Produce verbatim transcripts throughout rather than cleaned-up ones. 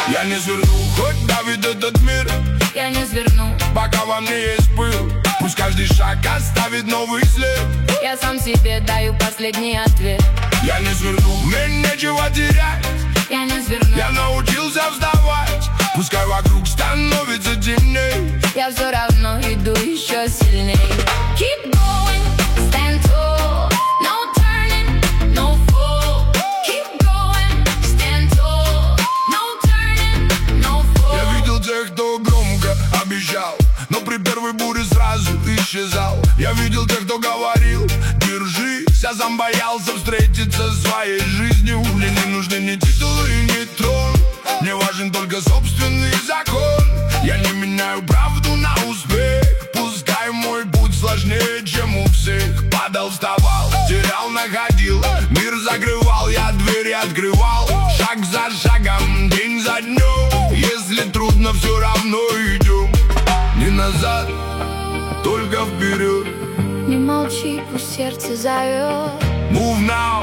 Я не сверну, хоть давит этот мир. Я не сверну, пока во мне есть пыл. Пусть каждый шаг оставит новый след. Я сам себе даю последний ответ. Я не сверну, мне нечего терять. Я не сверну, я научился вставать. Пускай вокруг становится темней, я все равно иду еще сильней. Keep going, stand tall. No turning, no fall. Keep going, stand tall. No turning, no fall. Я видел тех, кто громко обещал, но при первой буре сразу исчезал. Я видел тех, кто говорил: держись. Я сам боялся встретиться со своей жизнью. Мне не нужны ни титулы, ни трон. Мне важен только собственный закон. Я не меняю правду на успех. Пускай мой путь сложнее, чем у всех. Падал, вставал, терял, находил. Мир закрывал, я двери открывал. Шаг за шагом, день за днем. Если трудно, все равно идем. Не назад, только вперед. Не молчи, пусть сердце зовет. Move now.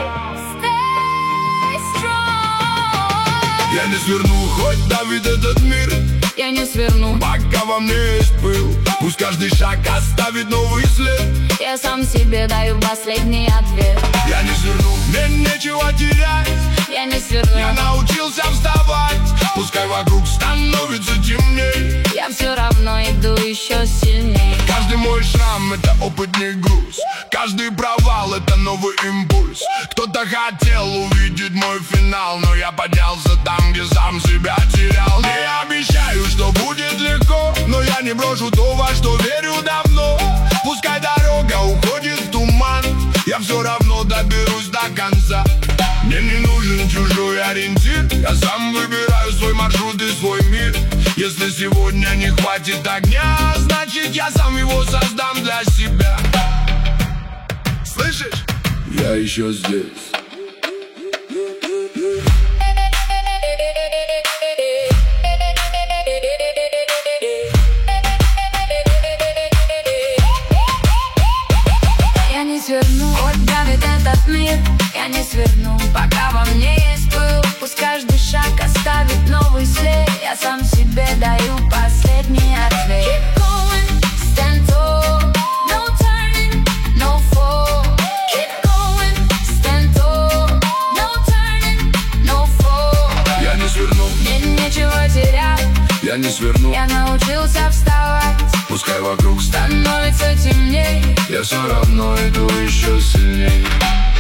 Stay strong. Я не сверну, хоть давит этот мир. Я не сверну, пока во мне есть пыл. Пусть каждый шаг оставит новый след. Я сам себе даю последний ответ. Я не сверну, мне нечего терять. Я не сверну, я научился вставать. Пускай вокруг становится темней, я все равно иду еще сильней. Каждый мой шрам — это опытный груз. Каждый провал — это новый импульс. Кто-то хотел увидеть мой финал, но я поднялся там, где сам себя терял. Не обещаю, что будет легко, но я не брошу то, во что верю давно. Пускай дорога уходит в туман, я все равно доберусь до конца. Мне не нужен чужой ориентир. Я сам выбираю свой маршрут и свой мир. Если сегодня не хватит огня, значит я сам его создам для себя. Слышишь? Я еще здесь. Я не сверну, хоть давит этот мир. Я не сверну, пока во мне есть пыл. Пусть каждый шаг оставит новый след. Я сам себе даю последний ответ. Keep going, stand tall. No turning, no fall. Keep going, stand tall. No turning, no fall. Я не сверну, мне нечего терять. Я не сверну, я научился вставать. Пускай вокруг становится темней, я все равно иду еще сильней.